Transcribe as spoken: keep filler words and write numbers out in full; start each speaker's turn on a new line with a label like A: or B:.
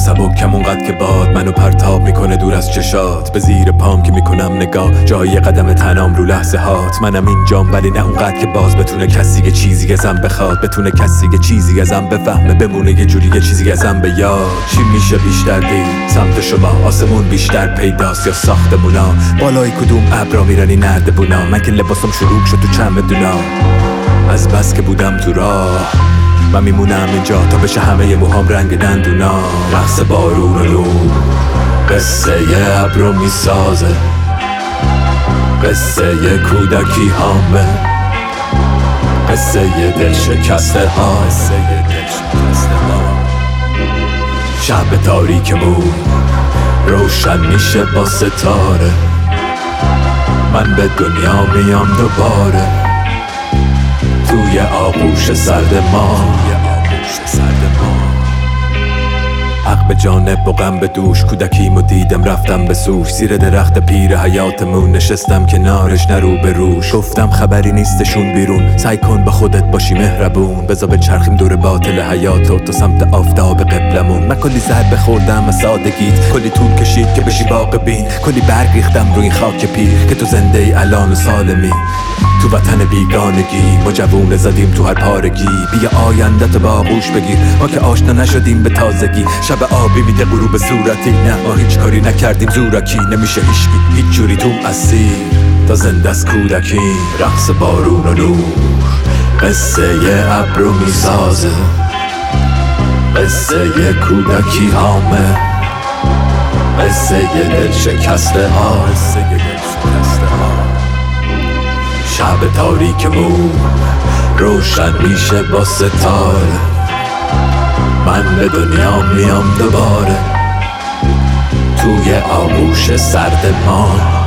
A: سبکم اونقدر که باد منو پرتاب میکنه دور از چشات، به زیر پام که میکنم نگاه جای قدم تنام رو لحظه هات. منم اینجام ولی نه اونقدر که باز بتونه کسی یه چیزی ازم بخواد، بتونه کسی یه چیزی ازم بفهمه، بمونه یه جوری یه چیزی ازم به یاد. چی میشه بیشتر دید سمت شما؟ آسمون بیشتر پیداست یا ساختمونا؟ بالای کدوم ابرا میرنی نردبونا؟ من که لباسم شروع شد تو چمدونا، از بس که بودم تو راه من میمونم اینجا تا بشه همه موهام رنگ دندونا. رقص بارون و نور قصه ی ابرو میسازه، قصه ی کودکی هامه، قصه ی دل شکسته ها، قصه ی دل شکسته ها. شب تاریکمون روشن میشه با ستاره، من به دنیا میام دوباره توی آغوش سرد ما. حق به جانب و غم به دوش، کودکیمو دیدم رفتم به سوش، زیر درخت پیر حیاتمون نشستم کنارش نه رو به روش. گفتم خبری نیستشون بیرون، سعی کن با خودت باشی مهربون، بذار بچرخیم دور باطل حیاتو تو سمت آفتاب قبلمون. من کلی ضربه خوردم از سادگیت، کلی طول کشید که بشی واقع بین، کلی برگ ریختم روی این خاک پیر که تو زنده ای الان و سالمی. تو وطن بیگانگی ما جوونه زدیم تو هر پارگی، بیا آینده تو با آغوش بگیر، ما که آشنا نشدیم به تازگی. شب آبی میده غروب صورتی، نه ما هیچ کاری نکردیم زورکی، نمیشه هیچکی هیچ جوری توم اسیر تا زنده از کودکی. رقص بارون و نور قصه ی ابرو میسازه، قصه ی کودکی هامه، قصه ی دل شکسته ها، قصه ی دل شکسته ها. شب تاریکمون روشن میشه با ستاره، من به دنیا میام دوباره توی آغوش سرد ما.